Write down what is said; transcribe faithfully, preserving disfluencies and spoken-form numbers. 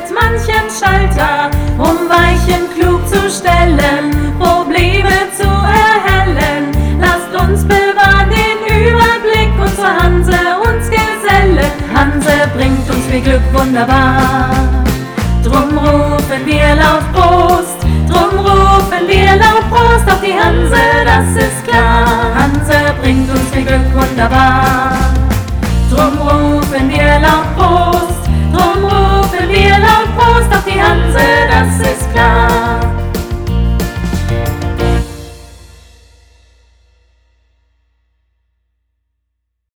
mit manchem Schalter, um Weichen klug zu stellen, Probleme zu erhellen. Lasst uns bewahren den Überblick und zur Hanse uns gesellen. Hanse bringt uns viel Glück wunderbar. Drum rufen wir laut Prost, drum rufen wir laut Prost auf die Hanse, das ist klar. Hanse bringt uns viel Glück wunderbar. Drum rufen wir laut Prost, drum rufen wir laut Prost auf die Hanse, das ist klar.